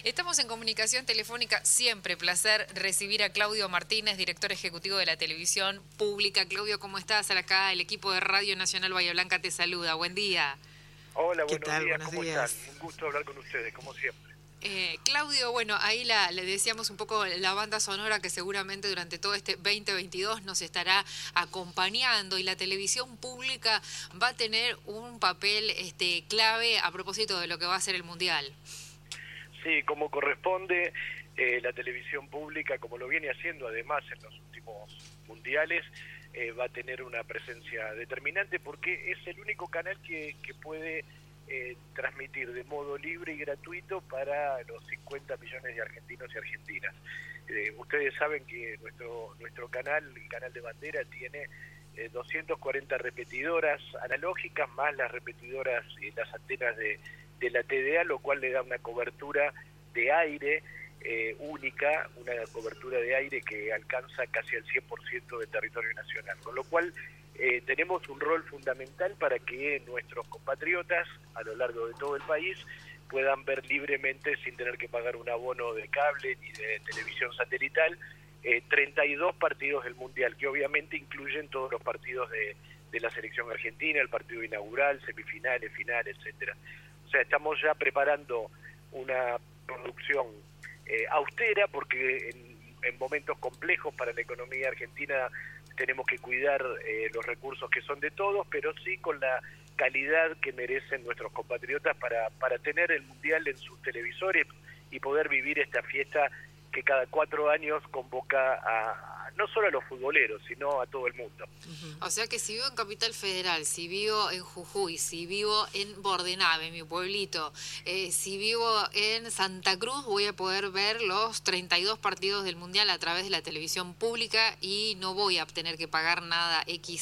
Estamos en comunicación telefónica, siempre placer recibir a Claudio Martínez, director ejecutivo de la televisión pública. Claudio, ¿cómo estás? Acá el equipo de Radio Nacional Bahía Blanca te saluda. Buen día. Hola, ¿Qué buenos tal? días, Buenos ¿cómo días. están? Un gusto hablar con ustedes, como siempre. Claudio, bueno, ahí le decíamos un poco la banda sonora que seguramente durante todo este 2022 nos estará acompañando, y la televisión pública va a tener un papel clave a propósito de lo que va a ser el Mundial. Sí, como corresponde, la televisión pública, como lo viene haciendo además en los últimos mundiales, va a tener una presencia determinante porque es el único canal que puede transmitir de modo libre y gratuito para los 50 millones de argentinos y argentinas. Ustedes saben que nuestro canal, el canal de Bandera, tiene 240 repetidoras analógicas, más las repetidoras y las antenas de la TDA, lo cual le da una cobertura de aire única, una cobertura de aire que alcanza casi el 100% del territorio nacional, con lo cual tenemos un rol fundamental para que nuestros compatriotas a lo largo de todo el país puedan ver libremente, sin tener que pagar un abono de cable ni de televisión satelital, 32 partidos del Mundial, que obviamente incluyen todos los partidos de la selección argentina, el partido inaugural, semifinales, finales, etcétera. O sea, estamos ya preparando una producción austera, porque en momentos complejos para la economía argentina tenemos que cuidar los recursos que son de todos, pero sí con la calidad que merecen nuestros compatriotas para tener el Mundial en sus televisores y poder vivir esta fiesta que cada 4 años convoca no solo a los futboleros, sino a todo el mundo. O sea que si vivo en Capital Federal, si vivo en Jujuy, si vivo en Bordenave, mi pueblito, si vivo en Santa Cruz, voy a poder ver los 32 partidos del Mundial a través de la televisión pública y no voy a tener que pagar nada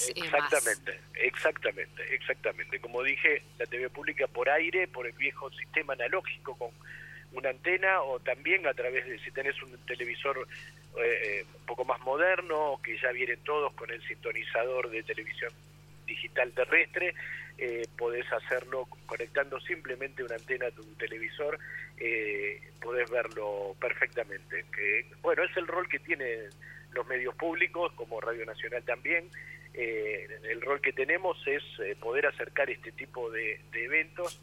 Exactamente. Como dije, la TV pública por aire, por el viejo sistema analógico con una antena, o también a través de, si tenés un televisor un poco más moderno, que ya vienen todos con el sintonizador de televisión digital terrestre, podés hacerlo conectando simplemente una antena a tu televisor, podés verlo perfectamente. Bueno, es el rol que tienen los medios públicos, como Radio Nacional también. El rol que tenemos es poder acercar este tipo de eventos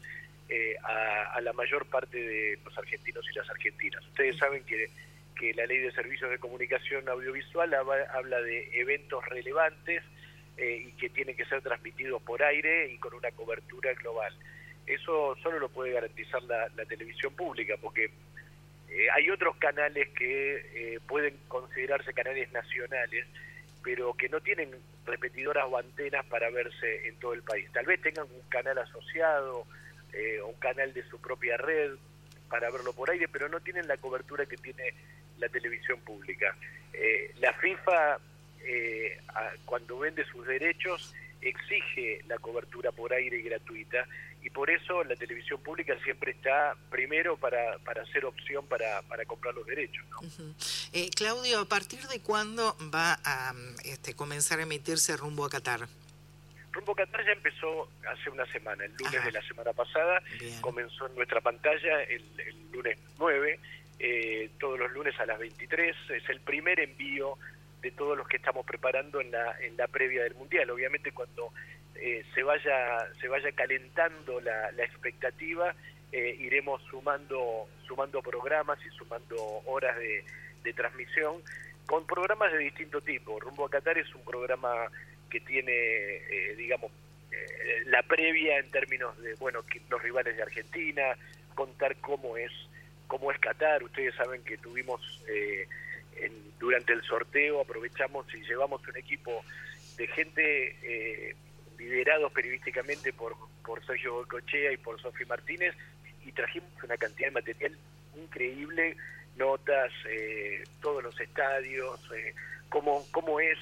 a la mayor parte de los argentinos y las argentinas. Ustedes saben que la Ley de Servicios de Comunicación Audiovisual habla de eventos relevantes y que tienen que ser transmitidos por aire y con una cobertura global. Eso solo lo puede garantizar la televisión pública, porque hay otros canales que pueden considerarse canales nacionales, pero que no tienen repetidoras o antenas para verse en todo el país. Tal vez tengan un canal asociado, un canal de su propia red para verlo por aire, pero no tienen la cobertura que tiene la televisión pública. La FIFA, cuando vende sus derechos, exige la cobertura por aire gratuita, y por eso la televisión pública siempre está primero para hacer opción para comprar los derechos, ¿no? Claudio, ¿a partir de cuándo va a comenzar a emitirse Rumbo a Qatar? Rumbo a Qatar ya empezó hace una semana, el lunes Ajá. de la semana pasada. Bien. Comenzó en nuestra pantalla el lunes 9, todos los lunes a las 23, es el primer envío de todos los que estamos preparando en la previa del Mundial. Obviamente cuando se vaya calentando la expectativa, iremos sumando programas y sumando horas de transmisión, con programas de distinto tipo. Rumbo a Qatar es un programa que tiene, la previa en términos de, los rivales de Argentina, contar cómo es Qatar. Ustedes saben que tuvimos, durante el sorteo, aprovechamos y llevamos un equipo de gente liderados periodísticamente por Sergio Goicoechea y por Sofi Martínez, y trajimos una cantidad de material increíble, notas, todos los estadios, cómo es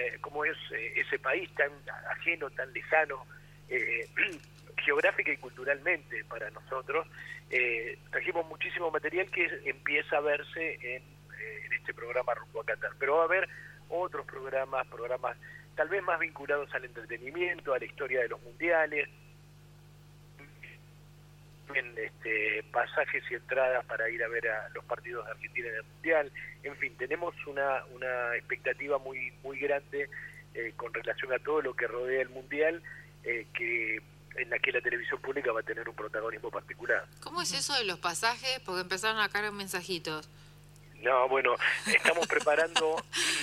ese país tan ajeno, tan lejano, geográfica y culturalmente para nosotros. Trajimos muchísimo material que empieza a verse en este programa Rumbo a Qatar, pero va a haber otros programas tal vez más vinculados al entretenimiento, a la historia de los mundiales, pasajes y entradas para ir a ver a los partidos de Argentina en el Mundial. En fin, tenemos una expectativa muy muy grande con relación a todo lo que rodea el Mundial, en la que la televisión pública va a tener un protagonismo particular. ¿Cómo es eso de los pasajes? Porque empezaron a caer mensajitos. No, bueno, estamos preparando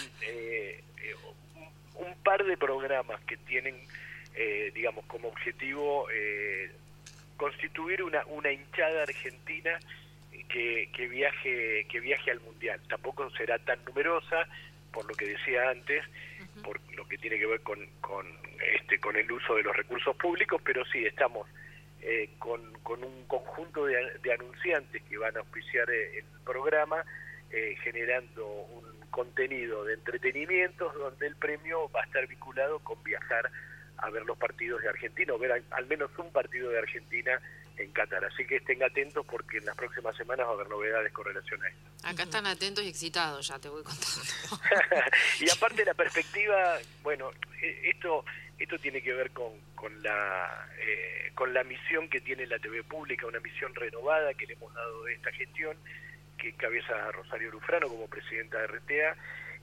un par de programas que tienen, digamos, como objetivo constituir una hinchada argentina que viaje al Mundial. Tampoco será tan numerosa, por lo que decía antes, por lo que tiene que ver con el uso de los recursos públicos, pero sí estamos con un conjunto de anunciantes que van a auspiciar el programa, generando un contenido de entretenimientos donde el premio va a estar vinculado con viajar a ver los partidos de Argentina, o ver al menos un partido de Argentina en Qatar. Así que estén atentos porque en las próximas semanas va a haber novedades con relación a esto. Acá están atentos y excitados, ya te voy contando. Y aparte la perspectiva, bueno, esto tiene que ver con la misión que tiene la TV pública, una misión renovada que le hemos dado de esta gestión, que encabeza Rosario Lufrano como presidenta de RTA.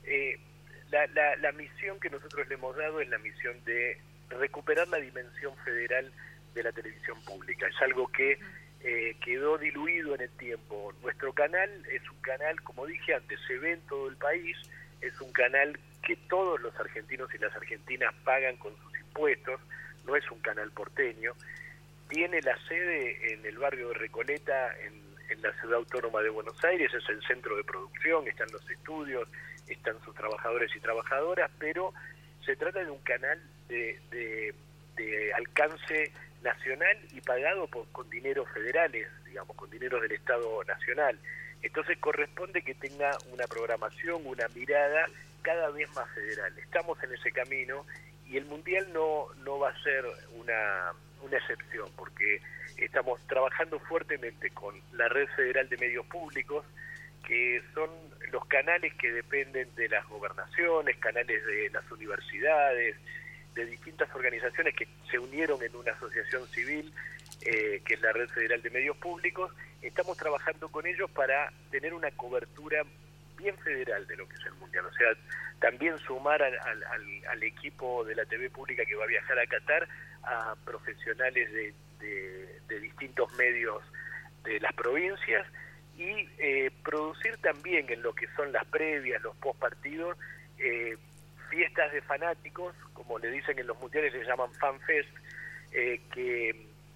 La misión que nosotros le hemos dado es la misión de recuperar la dimensión federal de la televisión pública. Es algo que quedó diluido en el tiempo. Nuestro canal es un canal, como dije antes, se ve en todo el país, es un canal que todos los argentinos y las argentinas pagan con sus impuestos, no es un canal porteño. Tiene la sede en el barrio de Recoleta, en la ciudad autónoma de Buenos Aires, es el centro de producción, están los estudios, están sus trabajadores y trabajadoras, pero se trata de un canal de alcance nacional y pagado con dineros federales, digamos, con dineros del Estado nacional. Entonces corresponde que tenga una programación, una mirada cada vez más federal. Estamos en ese camino y el Mundial no va a ser una excepción, porque estamos trabajando fuertemente con la Red Federal de Medios Públicos, que son los canales que dependen de las gobernaciones, canales de las universidades, de distintas organizaciones que se unieron en una asociación civil, que es la Red Federal de Medios Públicos. Estamos trabajando con ellos para tener una cobertura bien federal de lo que es el Mundial, o sea, también sumar al equipo de la TV pública que va a viajar a Qatar a profesionales de distintos medios de las provincias, y producir también en lo que son las previas, los postpartidos, fiestas de fanáticos, como le dicen en los mundiales, le llaman fanfest, que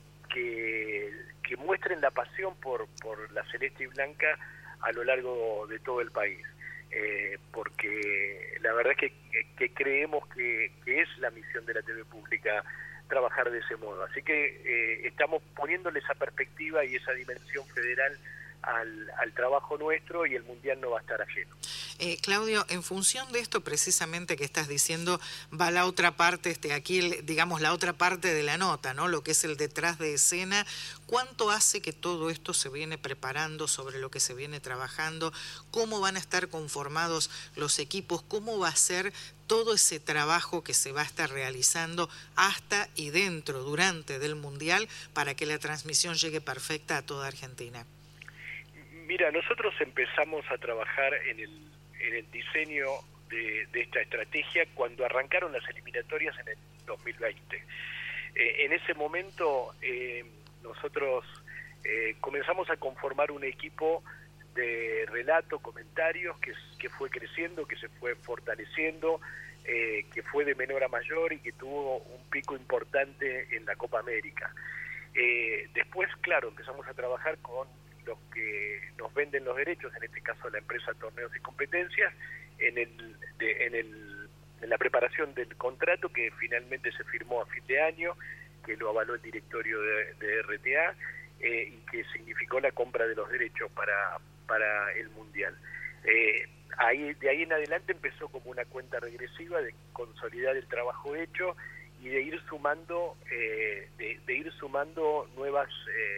muestren la pasión por la celeste y blanca a lo largo de todo el país, porque la verdad es que creemos que es la misión de la TV pública trabajar de ese modo. Así que estamos poniéndole esa perspectiva y esa dimensión federal al trabajo nuestro, y el Mundial no va a estar ajeno. Claudio, en función de esto precisamente que estás diciendo, va la otra parte, aquí digamos la otra parte de la nota, ¿no? Lo que es el detrás de escena. ¿Cuánto hace que todo esto se viene preparando, sobre lo que se viene trabajando? ¿Cómo van a estar conformados los equipos? ¿Cómo va a ser todo ese trabajo que se va a estar realizando hasta y dentro, durante del Mundial, para que la transmisión llegue perfecta a toda Argentina? Mira, nosotros empezamos a trabajar en el diseño de esta estrategia cuando arrancaron las eliminatorias en el 2020. En ese momento nosotros comenzamos a conformar un equipo de relato, comentarios, que fue creciendo, que se fue fortaleciendo, que fue de menor a mayor y que tuvo un pico importante en la Copa América. Después, claro, empezamos a trabajar con los que nos venden los derechos, en este caso la empresa Torneos y Competencias, en la preparación del contrato que finalmente se firmó a fin de año, que lo avaló el directorio de RTA, y que significó la compra de los derechos para el Mundial. De ahí en adelante empezó como una cuenta regresiva de consolidar el trabajo hecho y de ir sumando nuevas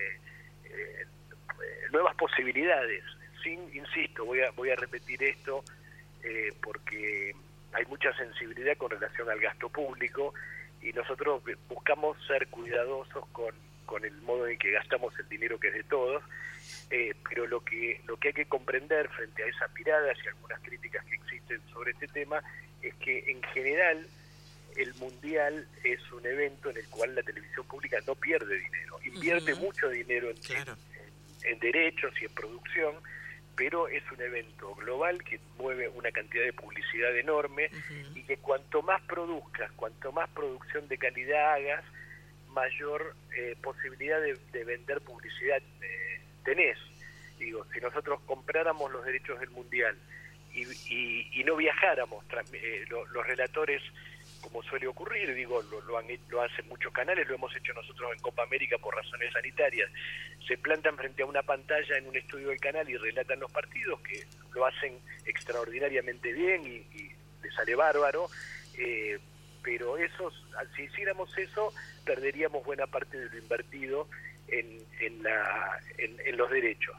posibilidades. Insisto, voy a repetir esto porque hay mucha sensibilidad con relación al gasto público y nosotros buscamos ser cuidadosos con con el modo en que gastamos el dinero que es de todos, pero lo que hay que comprender frente a esas miradas y algunas críticas que existen sobre este tema es que en general el Mundial es un evento en el cual la televisión pública no pierde dinero, invierte mucho dinero en derechos y en producción, pero es un evento global que mueve una cantidad de publicidad enorme y que cuanto más produzcas, cuanto más producción de calidad hagas, mayor posibilidad de vender publicidad tenés. Digo, si nosotros compráramos los derechos del Mundial y no viajáramos, los relatores, como suele ocurrir, digo, lo hacen muchos canales, lo hemos hecho nosotros en Copa América por razones sanitarias, se plantan frente a una pantalla en un estudio del canal y relatan los partidos, que lo hacen extraordinariamente bien y les sale bárbaro, pero si hiciéramos eso, perderíamos buena parte de lo invertido en los derechos.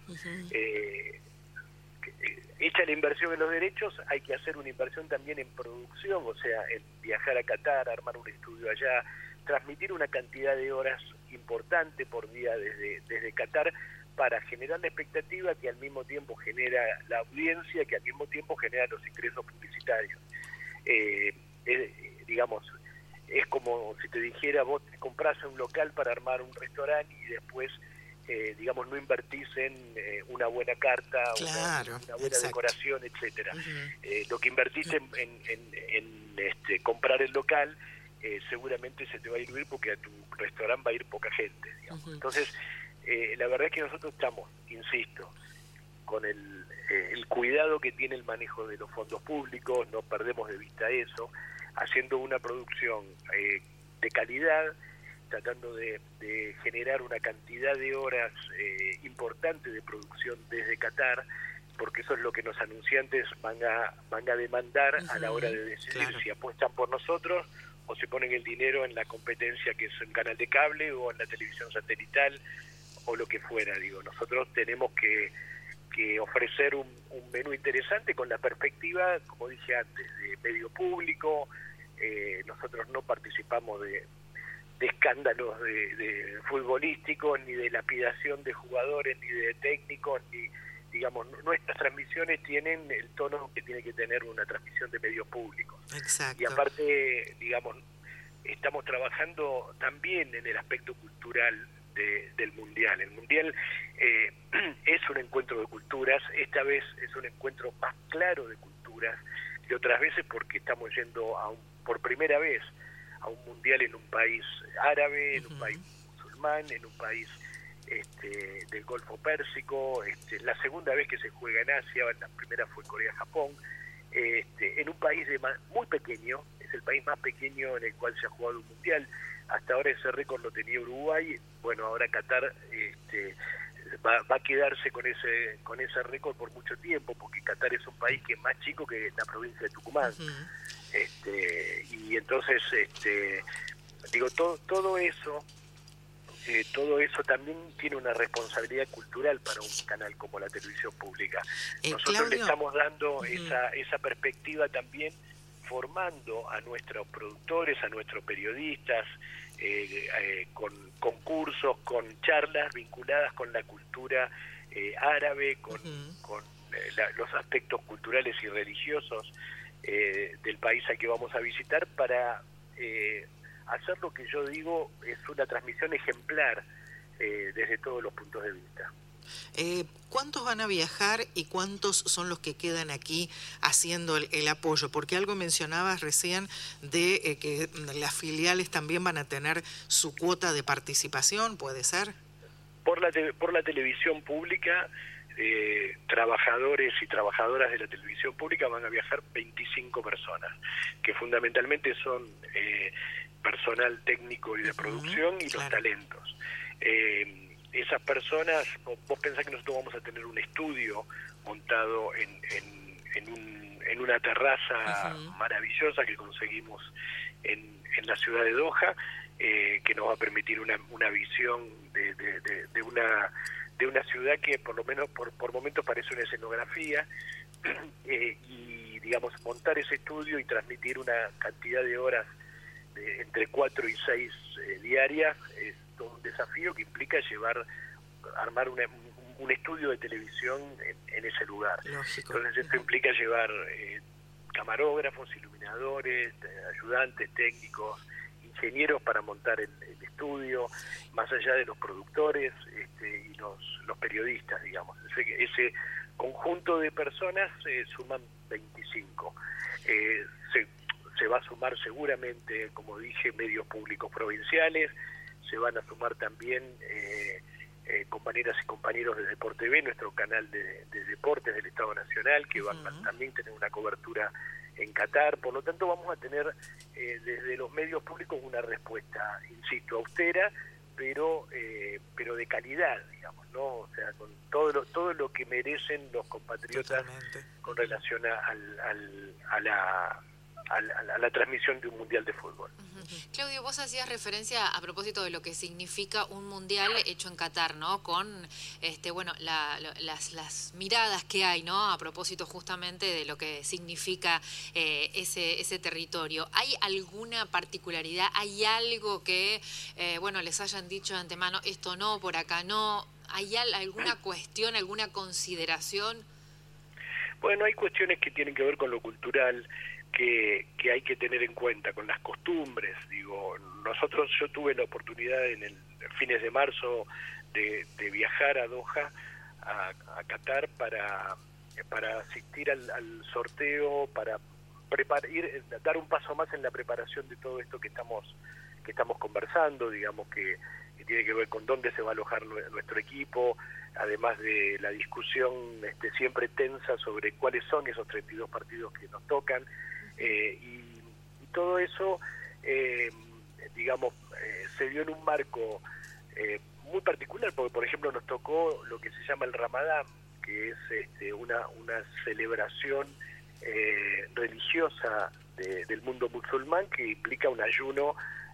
Hecha la inversión en los derechos, hay que hacer una inversión también en producción, o sea, en viajar a Qatar, armar un estudio allá, transmitir una cantidad de horas importante por día desde Qatar para generar la expectativa que al mismo tiempo genera la audiencia, que al mismo tiempo genera los ingresos publicitarios. Digamos, es como si te dijera, vos te compras un local para armar un restaurante y después digamos, no invertís en una buena carta, claro, una buena decoración, etcétera. Lo que invertiste en comprar el local, seguramente se te va a diluir porque a tu restaurante va a ir poca gente, digamos. Entonces, la verdad es que nosotros estamos, insisto, con el cuidado que tiene el manejo de los fondos públicos, no perdemos de vista eso, haciendo una producción de calidad, tratando de generar una cantidad de horas importante de producción desde Qatar, porque eso es lo que los anunciantes van a demandar a la hora de decidir si apuestan por nosotros o se ponen el dinero en la competencia que es en canal de cable o en la televisión satelital o lo que fuera. Digo, nosotros tenemos que ofrecer un menú interesante con la perspectiva, como dije antes, de medio público. Nosotros no participamos de escándalos de futbolísticos, ni de lapidación de jugadores, ni de técnicos, ni, digamos, nuestras transmisiones tienen el tono que tiene que tener una transmisión de medios públicos. Exacto. Y aparte, digamos, estamos trabajando también en el aspecto cultural del Mundial. El Mundial es un encuentro de culturas, esta vez es un encuentro más claro de culturas que otras veces porque estamos yendo por primera vez a un mundial en un país árabe, en un país musulmán, en un país del Golfo Pérsico, la segunda vez que se juega en Asia, la primera fue Corea-Japón, en un país muy pequeño, es el país más pequeño en el cual se ha jugado un mundial. Hasta ahora ese récord lo tenía Uruguay, bueno, ahora Qatar va a quedarse con ese récord por mucho tiempo, porque Qatar es un país que es más chico que la provincia de Tucumán. Y entonces digo, todo eso también tiene una responsabilidad cultural para un canal como la televisión pública. Nosotros Claudio, le estamos dando esa perspectiva también, formando a nuestros productores, a nuestros periodistas, con concursos, con charlas vinculadas con la cultura árabe, con los aspectos culturales y religiosos del país al que vamos a visitar, para hacer lo que yo digo es una transmisión ejemplar desde todos los puntos de vista. ¿Cuántos van a viajar y cuántos son los que quedan aquí haciendo el apoyo? Porque algo mencionabas recién de que las filiales también van a tener su cuota de participación, ¿puede ser? Por la televisión pública, trabajadores y trabajadoras de la televisión pública van a viajar 25 personas, que fundamentalmente son personal técnico y de producción y los talentos. Esas personas, vos pensás que nosotros vamos a tener un estudio montado en una terraza maravillosa que conseguimos en la ciudad de Doha, que nos va a permitir una visión de una ciudad que por lo menos por momentos parece una escenografía, y digamos montar ese estudio y transmitir una cantidad de horas entre 4 y 6 diarias todo un desafío que implica armar un estudio de televisión en ese lugar. Lógico. Entonces esto implica llevar camarógrafos, iluminadores, ayudantes técnicos, ingenieros para montar el estudio, más allá de los productores y los periodistas, digamos. Ese conjunto de personas suman 25. Se va a sumar seguramente, como dije, medios públicos provinciales, se van a sumar también compañeras y compañeros de Deporte B, nuestro canal de deportes del Estado Nacional, que van a también tener una cobertura en Qatar. Por lo tanto, vamos a tener desde los medios públicos una respuesta, insisto, austera, pero de calidad, digamos, ¿no? O sea, con todo lo que merecen los compatriotas. Totalmente. Con relación a la transmisión de un mundial de fútbol. Claudio, vos hacías referencia a propósito de lo que significa un mundial hecho en Qatar, ¿no? Con las miradas que hay, ¿no? A propósito justamente de lo que significa ese territorio. ¿Hay alguna particularidad? ¿Hay algo que les hayan dicho de antemano, esto no, por acá no? ¿Hay alguna cuestión, alguna consideración? Bueno, hay cuestiones que tienen que ver con lo cultural, que hay que tener en cuenta, con las costumbres. Digo, yo tuve la oportunidad en el fines de marzo de viajar a Doha, a Qatar, para asistir al sorteo, para dar un paso más en la preparación de todo esto que estamos conversando, digamos, que tiene que ver con dónde se va a alojar nuestro equipo, además de la discusión siempre tensa sobre cuáles son esos 32 partidos que nos tocan, y todo eso, se dio en un marco muy particular, porque por ejemplo nos tocó lo que se llama el Ramadán, que es una celebración religiosa del mundo musulmán, que implica un ayuno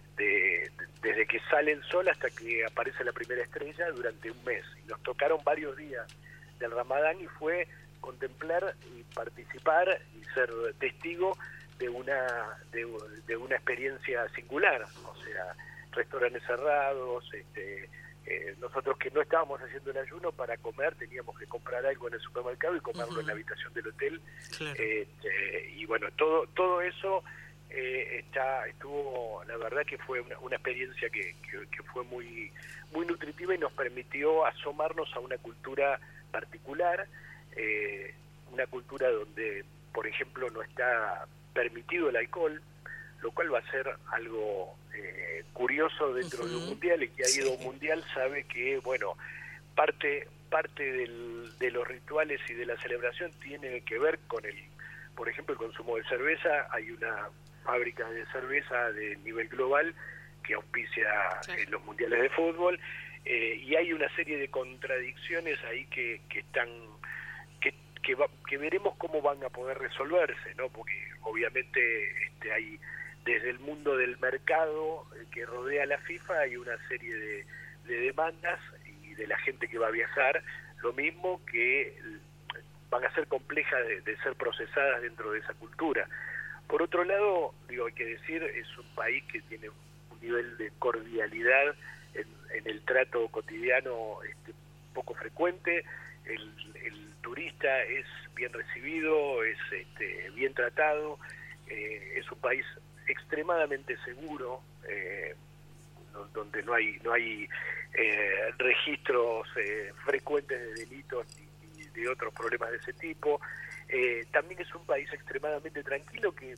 desde que sale el sol hasta que aparece la primera estrella durante un mes. Y nos tocaron varios días del Ramadán y fue contemplar y participar y ser testigo de una experiencia singular. O sea, restaurantes cerrados, nosotros que no estábamos haciendo el ayuno, para comer teníamos que comprar algo en el supermercado y comerlo en la habitación del hotel. Claro. Y bueno, todo eso estuvo, la verdad que fue una experiencia que fue muy nutritiva y nos permitió asomarnos a una cultura particular, una cultura donde, por ejemplo, no está permitido el alcohol, lo cual va a ser algo curioso dentro de un mundial. Y que ha ido a un mundial sabe que, bueno, parte de los rituales y de la celebración tiene que ver con por ejemplo, el consumo de cerveza. Hay una fábrica de cerveza de nivel global que auspicia los mundiales de fútbol, y hay una serie de contradicciones ahí que están que veremos cómo van a poder resolverse, ¿no? Porque obviamente hay, desde el mundo del mercado que rodea a la FIFA, hay una serie de demandas, y de la gente que va a viajar, lo mismo, que van a ser complejas de ser procesadas dentro de esa cultura. Por otro lado, hay que decir, es un país que tiene un nivel de cordialidad en el trato cotidiano poco frecuente. El turista es bien recibido, es bien tratado, es un país extremadamente seguro, donde no hay registros frecuentes de delitos ni de otros problemas de ese tipo. También es un país extremadamente tranquilo, que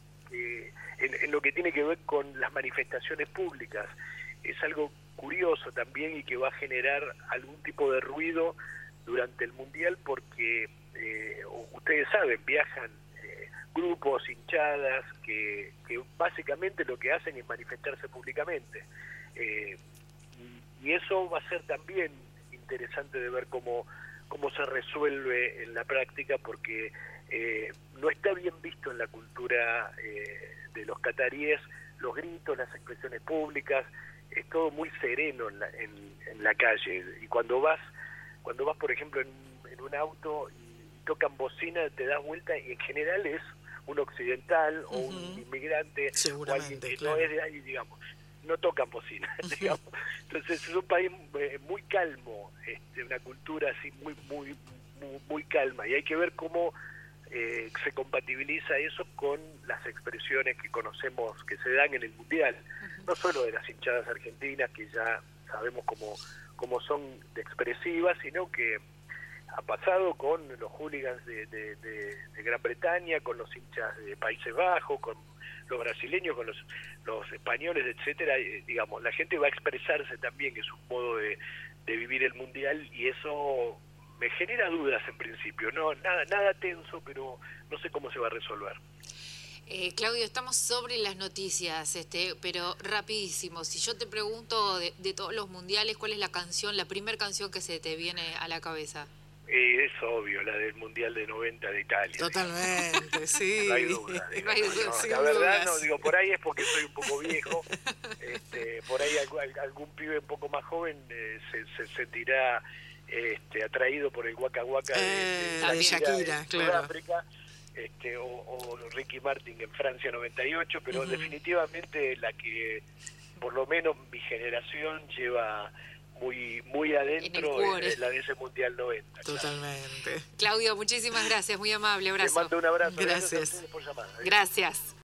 en lo que tiene que ver con las manifestaciones públicas es algo curioso también, y que va a generar algún tipo de ruido durante el mundial, porque ustedes saben, viajan grupos, hinchadas, que básicamente lo que hacen es manifestarse públicamente, y eso va a ser también interesante de ver cómo se resuelve en la práctica, porque no está bien visto en la cultura de los cataríes los gritos, las expresiones públicas. Es todo muy sereno en la calle, y cuando vas por ejemplo en un auto y tocan bocina, te das vuelta y en general es un occidental o un inmigrante, o alguien que no es de ahí, digamos. no tocan bocina, digamos. Entonces es un país muy calmo, una cultura así muy calma, y hay que ver cómo se compatibiliza eso con las expresiones que conocemos que se dan en el Mundial, no solo de las hinchadas argentinas, que ya sabemos cómo son de expresivas, sino que ha pasado con los hooligans de Gran Bretaña, con los hinchas de Países Bajos, con los brasileños, con los españoles, etcétera. Digamos, la gente va a expresarse también, es un modo de vivir el Mundial, y eso me genera dudas en principio. No, nada tenso, pero no sé cómo se va a resolver. Claudio, estamos sobre las noticias, pero rapidísimo. Si yo te pregunto de todos los mundiales, ¿cuál es la primera canción que se te viene a la cabeza? Es obvio, la del Mundial de 90 de Italia. Totalmente, sí. No hay duda. No hay duda, sin la verdad, dudas. no, digo, por ahí es porque soy un poco viejo. Por ahí algún pibe un poco más joven se sentirá atraído por el Waka Waka de Shakira, claro. Sudáfrica, o Ricky Martin en Francia 98, pero definitivamente la que por lo menos mi generación lleva muy adentro es la de ese Mundial 90. Totalmente. Claudio, muchísimas gracias, muy amable, abrazo. Te mando un abrazo. Gracias. A ustedes por llamar. Gracias.